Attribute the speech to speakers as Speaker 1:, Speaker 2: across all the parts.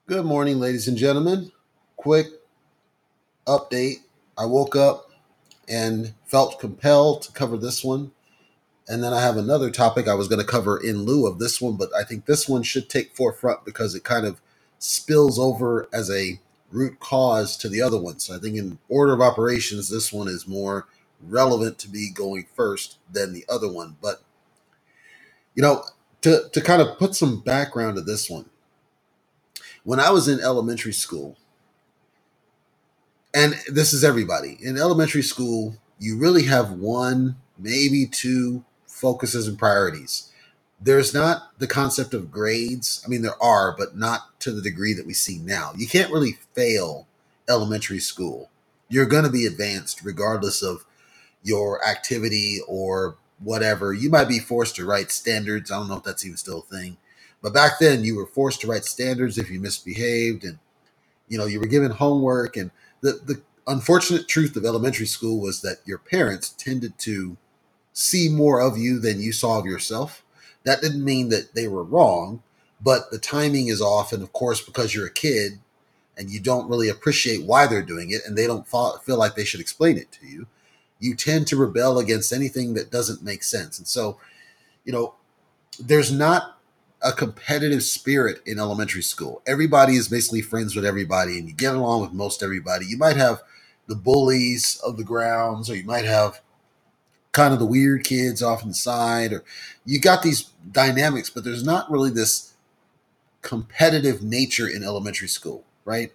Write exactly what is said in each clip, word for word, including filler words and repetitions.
Speaker 1: Good morning, ladies and gentlemen. Quick update. I woke up and felt compelled to cover this one. And then I have another topic I was going to cover in lieu of this one, but I think this one should take forefront because it kind of spills over as a root cause to the other one. So I think in order of operations, this one is more relevant to be going first than the other one. But, you know, to, to kind of put some background to this one, when I was in elementary school, and this is everybody in elementary school, you really have one, maybe two focuses and priorities. There's not the concept of grades. I mean, there are, but not to the degree that we see now. You can't really fail elementary school. You're going to be advanced regardless of your activity or whatever. You might be forced to write standards. I don't know if that's even still a thing. But back then, you were forced to write standards if you misbehaved, and you know you were given homework. And the the unfortunate truth of elementary school was that your parents tended to see more of you than you saw of yourself. That didn't mean that they were wrong, but the timing is off. And of course, because you're a kid and you don't really appreciate why they're doing it, and they don't feel like they should explain it to you, you tend to rebel against anything that doesn't make sense. And so, you know, there's not a competitive spirit in elementary school. Everybody is basically friends with everybody and you get along with most everybody. You might have the bullies of the grounds, or you might have kind of the weird kids off on the side, or you got these dynamics, but there's not really this competitive nature in elementary school, right?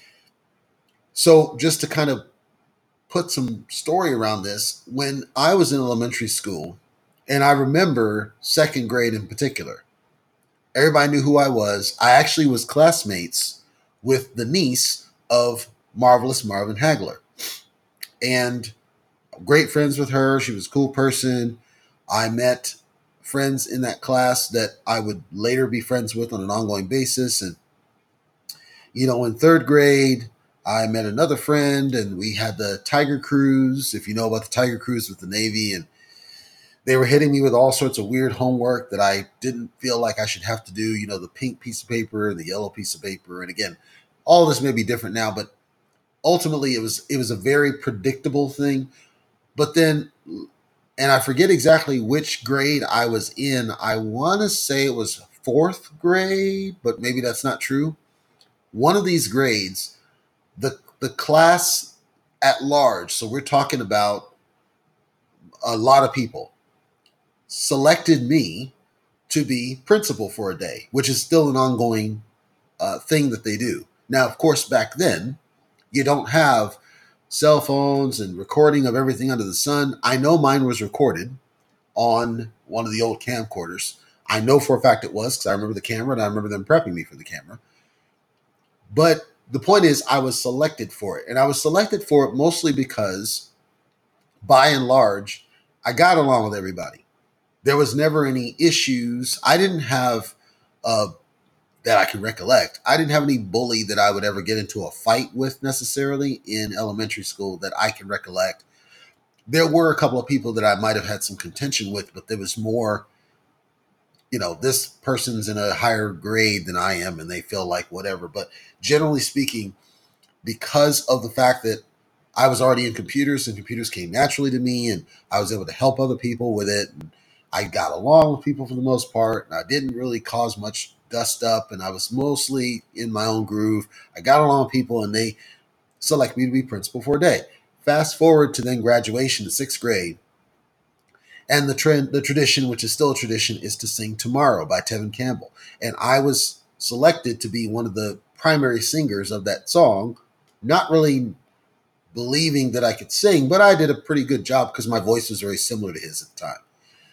Speaker 1: So just to kind of put some story around this, when I was in elementary school, and I remember second grade in particular, everybody knew who I was. I actually was classmates with the niece of Marvelous Marvin Hagler. And great friends with her. She was a cool person. I met friends in that class that I would later be friends with on an ongoing basis. And, you know, in third grade, I met another friend and we had the Tiger Cruise, if you know about the Tiger Cruise with the Navy. And they were hitting me with all sorts of weird homework that I didn't feel like I should have to do, you know, the pink piece of paper and the yellow piece of paper. And again, all this may be different now, but ultimately it was it was a very predictable thing. But then, and I forget exactly which grade I was in. I want to say it was fourth grade, but maybe that's not true. One of these grades, the the class at large, so we're talking about a lot of people, selected me to be principal for a day, which is still an ongoing uh, thing that they do. Now, of course, back then, you don't have cell phones and recording of everything under the sun. I know mine was recorded on one of the old camcorders. I know for a fact it was because I remember the camera and I remember them prepping me for the camera. But the point is, I was selected for it. And I was selected for it mostly because, by and large, I got along with everybody. There was never any issues. I didn't have, uh, that I can recollect, I didn't have any bully that I would ever get into a fight with necessarily in elementary school that I can recollect. There were a couple of people that I might have had some contention with, but there was more, you know, this person's in a higher grade than I am and they feel like whatever. But generally speaking, because of the fact that I was already in computers and computers came naturally to me and I was able to help other people with it. And I got along with people for the most part and I didn't really cause much dust up and I was mostly in my own groove. I got along with people and they select me to be principal for a day. Fast forward to then graduation to sixth grade. And the trend, the tradition, which is still a tradition, is to sing Tomorrow by Tevin Campbell. And I was selected to be one of the primary singers of that song, not really believing that I could sing, but I did a pretty good job because my voice was very similar to his at the time.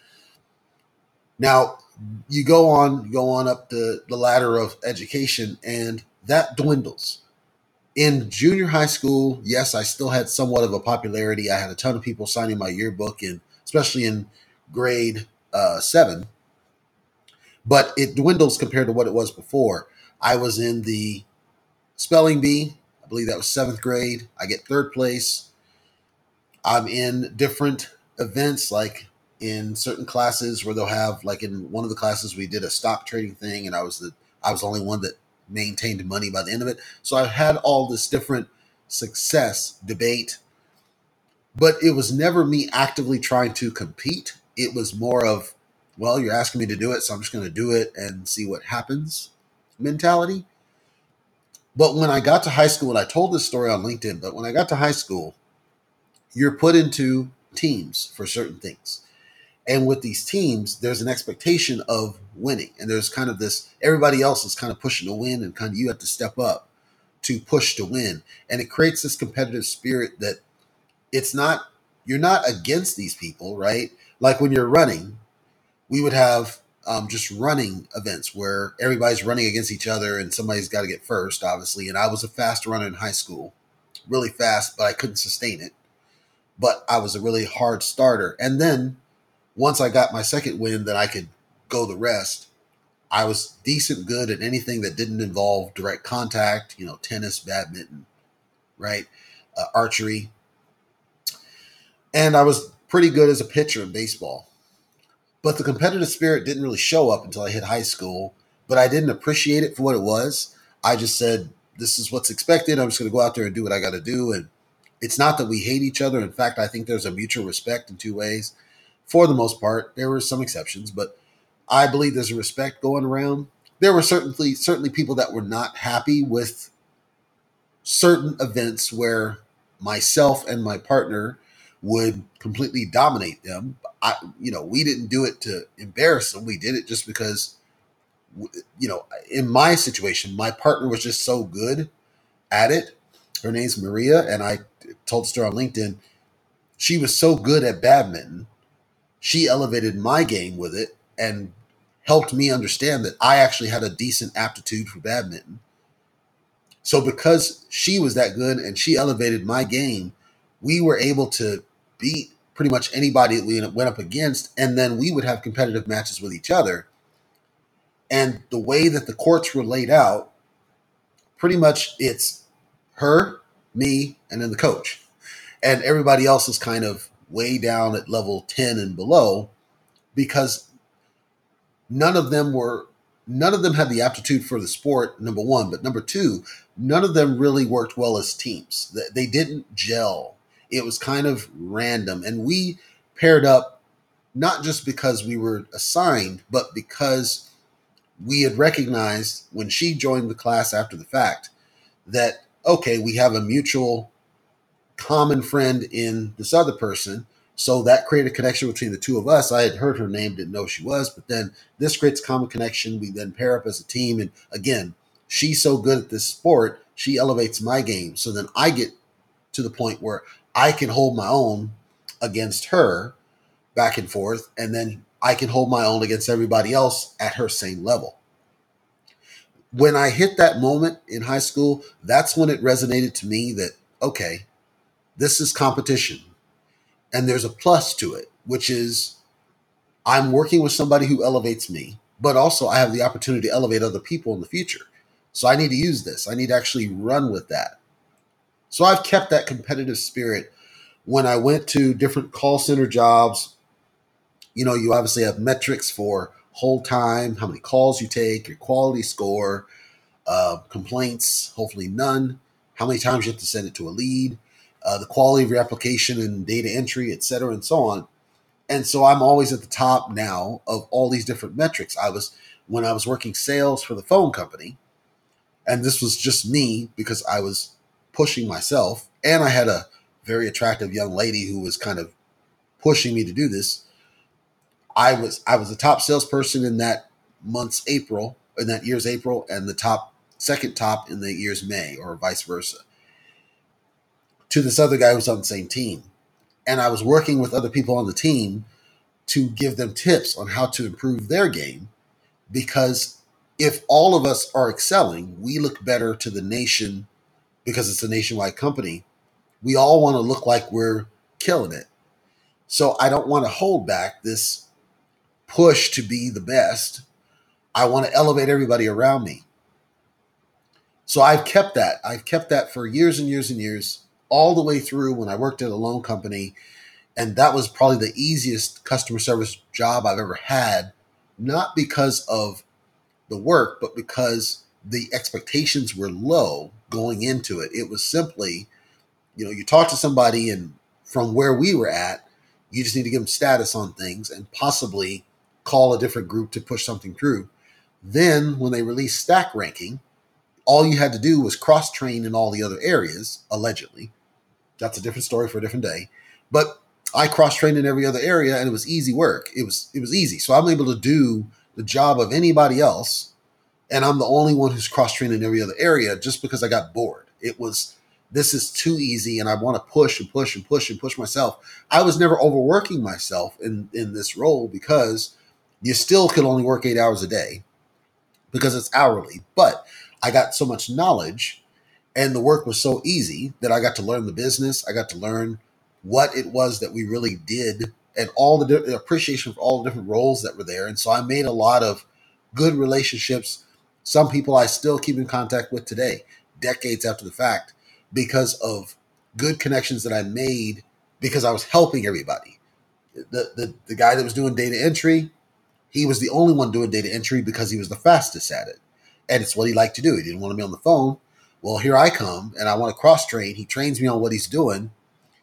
Speaker 1: Now, you go on, you go on up the, the ladder of education, and that dwindles. In junior high school, yes, I still had somewhat of a popularity. I had a ton of people signing my yearbook, and especially in grade uh, seven, but it dwindles compared to what it was before. I was in the spelling bee. I believe that was seventh grade. I get third place. I'm in different events, like in certain classes where they'll have, like in one of the classes we did a stock trading thing, and I was the I was the only one that maintained money by the end of it. So I had all this different success debate, but it was never me actively trying to compete. It was more of, well, you're asking me to do it, so I'm just going to do it and see what happens mentality. But when I got to high school, and I told this story on LinkedIn, but when I got to high school, you're put into teams for certain things. And with these teams, there's an expectation of winning. And there's kind of this, everybody else is kind of pushing to win, and kind of you have to step up to push to win. And it creates this competitive spirit that it's not, you're not against these people, right? Like when you're running, we would have um, just running events where everybody's running against each other and somebody's got to get first, obviously. And I was a fast runner in high school, really fast, but I couldn't sustain it. But I was a really hard starter. And then once I got my second win, that I could go the rest. I was decent good at anything that didn't involve direct contact, you know, tennis, badminton, right? Uh, archery. And I was pretty good as a pitcher in baseball. But the competitive spirit didn't really show up until I hit high school. But I didn't appreciate it for what it was. I just said, this is what's expected. I'm just going to go out there and do what I got to do. And it's not that we hate each other. In fact, I think there's a mutual respect in two ways. For the most part, there were some exceptions, but I believe there's a respect going around. There were certainly certainly people that were not happy with certain events where myself and my partner would completely dominate them. I, you know, we didn't do it to embarrass them. We did it just because, you know, in my situation, my partner was just so good at it. Her name's Maria, and I told her on LinkedIn, she was so good at badminton. She elevated my game with it and helped me understand that I actually had a decent aptitude for badminton. So because she was that good and she elevated my game, we were able to beat pretty much anybody that we went up against. And then we would have competitive matches with each other. And the way that the courts were laid out, pretty much it's her, me, and then the coach. And everybody else is kind of way down at level ten and below, because none of them were, none of them had the aptitude for the sport, number one. But number two, none of them really worked well as teams. They didn't gel. It was kind of random. And we paired up not just because we were assigned, but because we had recognized when she joined the class after the fact that, okay, we have a mutual common friend in this other person. So that created a connection between the two of us. I had heard her name, didn't know who she was, but then this creates common connection. We then pair up as a team. And again, she's so good at this sport, she elevates my game. So then I get to the point where I can hold my own against her back and forth. And then I can hold my own against everybody else at her same level. When I hit that moment in high school, that's when it resonated to me that, okay, this is competition. And there's a plus to it, which is I'm working with somebody who elevates me, but also I have the opportunity to elevate other people in the future. So I need to use this. I need to actually run with that. So I've kept that competitive spirit. When I went to different call center jobs, you know, you obviously have metrics for hold time, how many calls you take, your quality score, uh, complaints, hopefully none, how many times you have to send it to a lead, Uh, the quality of your application and data entry, et cetera, and so on. And so I'm always at the top now of all these different metrics. I was, when I was working sales for the phone company, and this was just me because I was pushing myself, and I had a very attractive young lady who was kind of pushing me to do this. I was, I was the top salesperson in that month's April, in that year's April, and the top, second top in the year's May, or vice versa, to this other guy who was on the same team. And I was working with other people on the team to give them tips on how to improve their game, because if all of us are excelling, we look better to the nation because it's a nationwide company. We all want to look like we're killing it. So I don't want to hold back this push to be the best. I want to elevate everybody around me. So I've kept that. I've kept that for years and years and years, all the way through when I worked at a loan company. And that was probably the easiest customer service job I've ever had, not because of the work, but because the expectations were low going into it. It was simply, you know, you talk to somebody and from where we were at, you just need to give them status on things and possibly call a different group to push something through. Then when they released stack ranking, all you had to do was cross train in all the other areas, allegedly. That's a different story for a different day. But I cross trained in every other area and it was easy work. It was it was easy. So I'm able to do the job of anybody else. And I'm the only one who's cross trained in every other area just because I got bored. It was, this is too easy and I want to push and push and push and push myself. I was never overworking myself in, in this role because you still could only work eight hours a day because it's hourly. But I got so much knowledge and the work was so easy that I got to learn the business. I got to learn what it was that we really did and all the, the appreciation for all the different roles that were there. And so I made a lot of good relationships. Some people I still keep in contact with today, decades after the fact, because of good connections that I made because I was helping everybody. The, the, the guy that was doing data entry, he was the only one doing data entry because he was the fastest at it. And it's what he liked to do. He didn't want to be on the phone. Well, here I come and I want to cross train. He trains me on what he's doing.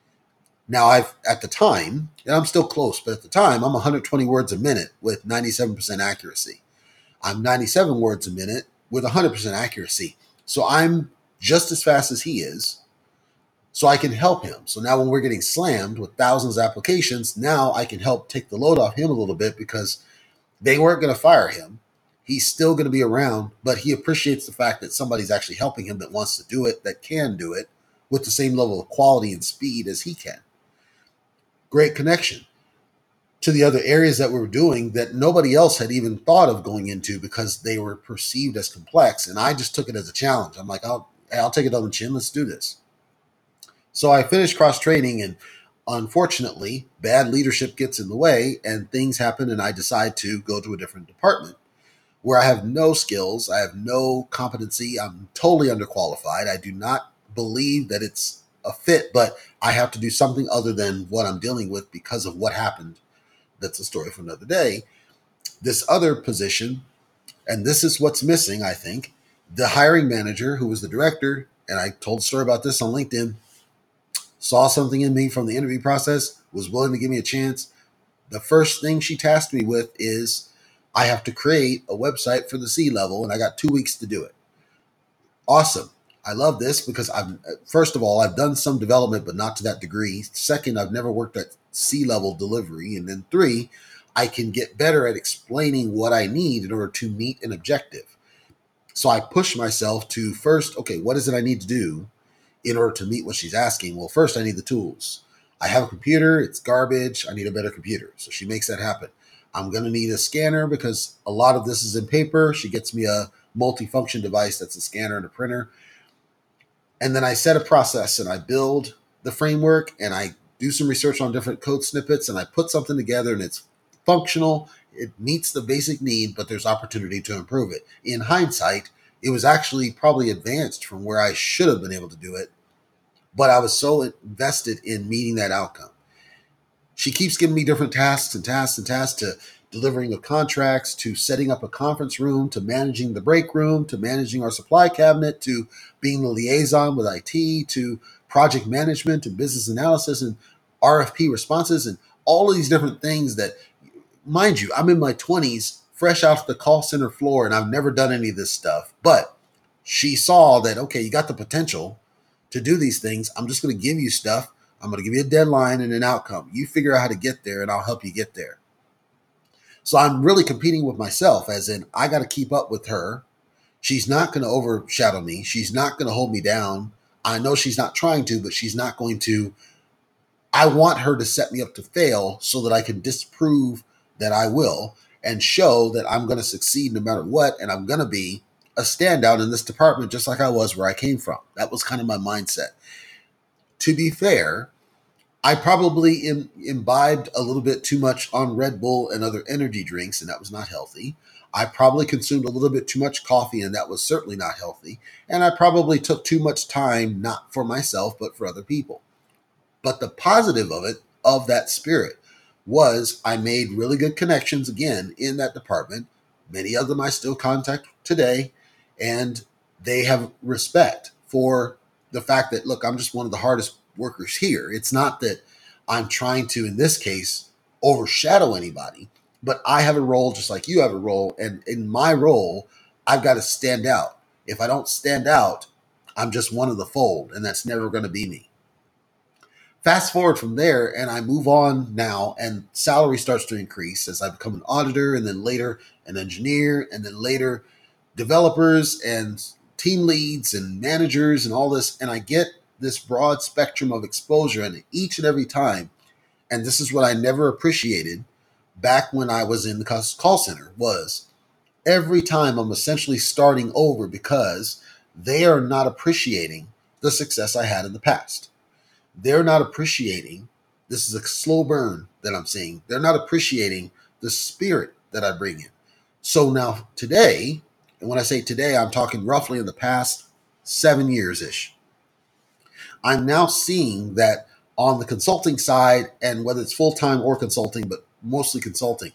Speaker 1: Now I've, at the time, and I'm still close, but at the time I'm one hundred twenty words a minute with ninety-seven percent accuracy. I'm ninety-seven words a minute with one hundred percent accuracy. So I'm just as fast as he is. So I can help him. So now when we're getting slammed with thousands of applications, now I can help take the load off him a little bit because they weren't going to fire him. He's still going to be around, but he appreciates the fact that somebody's actually helping him that wants to do it, that can do it with the same level of quality and speed as he can. Great connection to the other areas that we were doing that nobody else had even thought of going into because they were perceived as complex. And I just took it as a challenge. I'm like, I'll, I'll take it on the chin. Let's do this. So I finished cross training and unfortunately bad leadership gets in the way and things happen. And I decide to go to a different department where I have no skills. I have no competency. I'm totally underqualified. I do not believe that it's a fit, but I have to do something other than what I'm dealing with because of what happened. That's a story for another day. This other position, and this is what's missing, I think, the hiring manager who was the director, and I told a story about this on LinkedIn, saw something in me from the interview process, was willing to give me a chance. The first thing she tasked me with is I have to create a website for the C-level, and I got two weeks to do it. Awesome. I love this because I've, first of all, I've done some development, but not to that degree. Second, I've never worked at C-level delivery. And then three, I can get better at explaining what I need in order to meet an objective. So I push myself to first, okay, what is it I need to do in order to meet what she's asking? Well, first I need the tools. I have a computer. It's garbage. I need a better computer. So she makes that happen. I'm going to need a scanner because a lot of this is in paper. She gets me a multifunction device that's a scanner and a printer. And then I set a process and I build the framework and I do some research on different code snippets and I put something together and it's functional. It meets the basic need, but there's opportunity to improve it. In hindsight, it was actually probably advanced from where I should have been able to do it, but I was so invested in meeting that outcome. She keeps giving me different tasks and tasks and tasks, to delivering of contracts, to setting up a conference room, to managing the break room, to managing our supply cabinet, to being the liaison with I T, to project management and business analysis and R F P responses and all of these different things that, mind you, I'm in my twenties, fresh off the call center floor, and I've never done any of this stuff. But she saw that, okay, you got the potential to do these things. I'm just going to give you stuff. I'm going to give you a deadline and an outcome. You figure out how to get there and I'll help you get there. So I'm really competing with myself, as in I got to keep up with her. She's not going to overshadow me. She's not going to hold me down. I know she's not trying to, but she's not going to. I want her to set me up to fail so that I can disprove that I will and show that I'm going to succeed no matter what. And I'm going to be a standout in this department, just like I was where I came from. That was kind of my mindset. To be fair, I probably im- imbibed a little bit too much on Red Bull and other energy drinks, and that was not healthy. I probably consumed a little bit too much coffee, and that was certainly not healthy. And I probably took too much time, not for myself, but for other people. But the positive of it, of that spirit, was I made really good connections again in that department. Many of them I still contact today. and they have respect for the fact that, look, I'm just one of the hardest workers here. It's not that I'm trying to, in this case, overshadow anybody, but I have a role just like you have a role. And in my role, I've got to stand out. If I don't stand out, I'm just one of the fold, and that's never going to be me. Fast forward from there, and I move on now, and salary starts to increase as I become an auditor, and then later an engineer, and then later developers and team leads and managers and all this. And I get this broad spectrum of exposure, and each and every time, and this is what I never appreciated back when I was in the call center, was every time I'm essentially starting over because they are not appreciating the success I had in the past. They're not appreciating, this is a slow burn that I'm seeing. They're not appreciating the spirit that I bring in. So now today, and when I say today, I'm talking roughly in the past seven years-ish, I'm now seeing that on the consulting side, and whether it's full-time or consulting, but mostly consulting,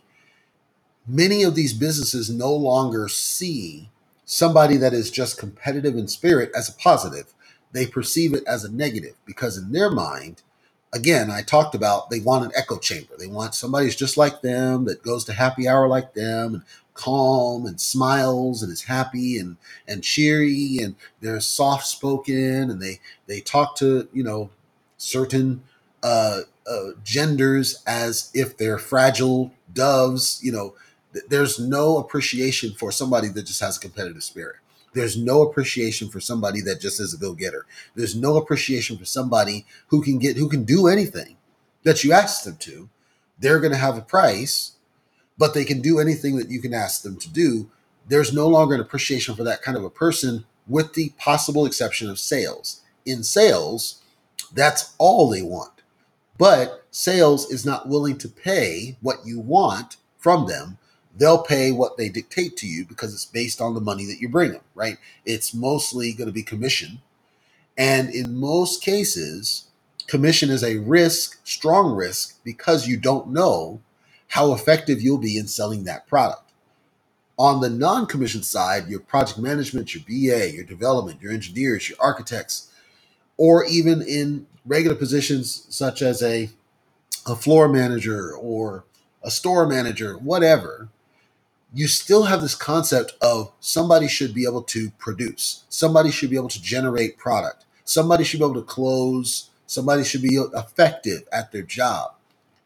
Speaker 1: many of these businesses no longer see somebody that is just competitive in spirit as a positive. They perceive it as a negative because in their mind, again, I talked about they want an echo chamber. They want somebody who's just like them, that goes to happy hour like them, and calm and smiles and is happy and and cheery, and they're soft spoken, and they they talk to, you know, certain uh, uh, genders as if they're fragile doves. You know, th- there's no appreciation for somebody that just has a competitive spirit. There's no appreciation for somebody that just is a go-getter. There's no appreciation for somebody who can get who can do anything that you ask them to. They're going to have a price, but they can do anything that you can ask them to do. There's no longer an appreciation for that kind of a person, with the possible exception of sales. In sales, that's all they want. But sales is not willing to pay what you want from them. They'll pay what they dictate to you because it's based on the money that you bring them, right? It's mostly going to be commission. And in most cases, commission is a risk, strong risk, because you don't know how effective you'll be in selling that product. On the non-commission side, your project management, your B A, your development, your engineers, your architects, or even in regular positions such as a, a floor manager or a store manager, whatever, you still have this concept of somebody should be able to produce. Somebody should be able to generate product. Somebody should be able to close. Somebody should be effective at their job.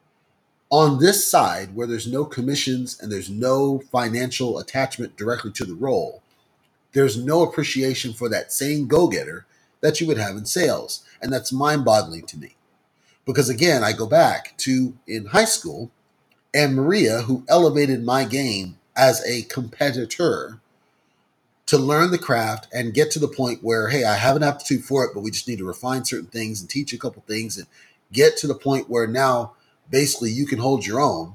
Speaker 1: On this side, where there's no commissions and there's no financial attachment directly to the role, there's no appreciation for that same go-getter that you would have in sales. And that's mind-boggling to me. Because again, I go back to in high school, and Maria, who elevated my game as a competitor to learn the craft and get to the point where, hey, I have an aptitude for it, but we just need to refine certain things and teach a couple things and get to the point where now basically you can hold your own.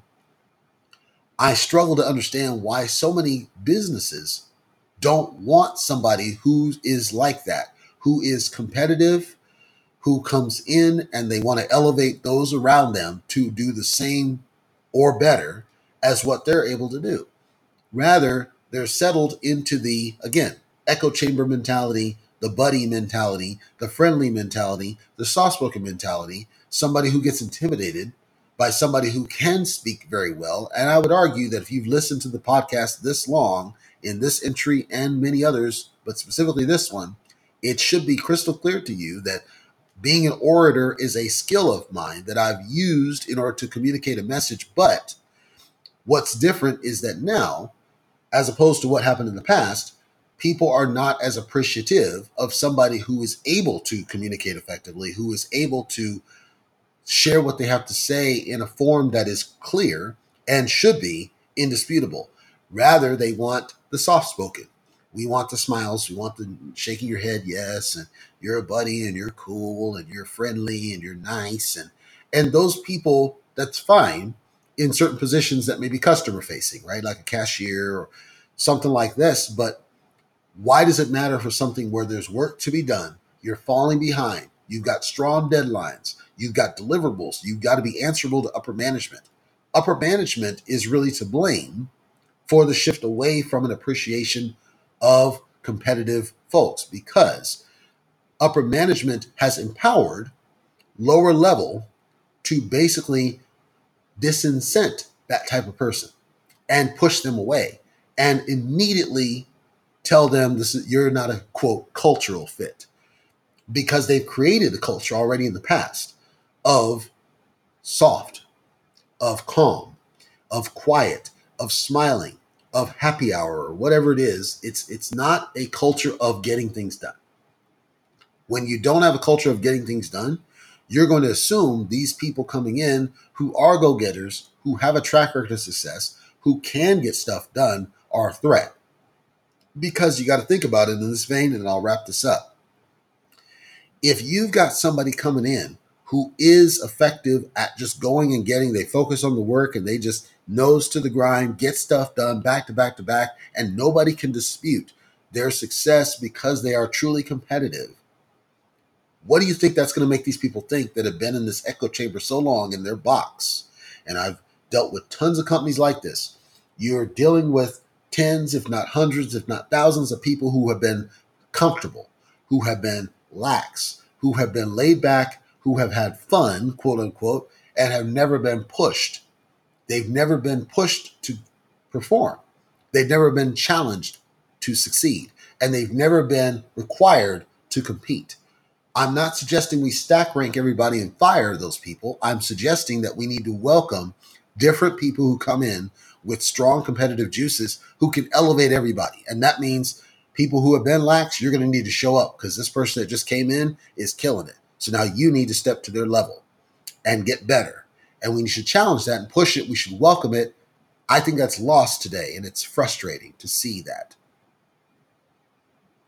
Speaker 1: I struggle to understand why so many businesses don't want somebody who is like that, who is competitive, who comes in and they want to elevate those around them to do the same or better as what they're able to do. Rather, they're settled into the, again, echo chamber mentality, the buddy mentality, the friendly mentality, the soft-spoken mentality, somebody who gets intimidated by somebody who can speak very well. And I would argue that if you've listened to the podcast this long, in this entry and many others, but specifically this one, it should be crystal clear to you that being an orator is a skill of mine that I've used in order to communicate a message. But what's different is that now, as opposed to what happened in the past, people are not as appreciative of somebody who is able to communicate effectively, who is able to share what they have to say in a form that is clear and should be indisputable. Rather, they want the soft-spoken. We want the smiles. We want the shaking your head, yes, and you're a buddy, and you're cool, and you're friendly, and you're nice. And, and those people, that's fine in certain positions that may be customer-facing, right? Like a cashier or something like this. But why does it matter for something where there's work to be done? You're falling behind. You've got strong deadlines. You've got deliverables. You've got to be answerable to upper management. Upper management is really to blame for the shift away from an appreciation of competitive folks because upper management has empowered lower level to basically disincent that type of person and push them away and immediately tell them this is, you're not a quote cultural fit because they've created a culture already in the past of soft, of calm, of quiet, of smiling, of happy hour or whatever it is. It's it's not a culture of getting things done. When you don't have a culture of getting things done, you're going to assume these people coming in who are go-getters, who have a track record of success, who can get stuff done are a threat. Because you got to think about it in this vein, and I'll wrap this up. If you've got somebody coming in who is effective at just going and getting, they focus on the work and they just nose to the grind, get stuff done back to back to back, and nobody can dispute their success because they are truly competitive. What do you think that's going to make these people think that have been in this echo chamber so long in their box? And I've dealt with tons of companies like this. You're dealing with tens, if not hundreds, if not thousands of people who have been comfortable, who have been lax, who have been laid back, who have had fun, quote unquote, and have never been pushed. They've never been pushed to perform. They've never been challenged to succeed. And they've never been required to compete. I'm not suggesting we stack rank everybody and fire those people. I'm suggesting that we need to welcome different people who come in with strong competitive juices who can elevate everybody. And that means people who have been lax, you're going to need to show up because this person that just came in is killing it. So now you need to step to their level and get better. And we should challenge that and push it. We should welcome it. I think that's lost today, and it's frustrating to see that.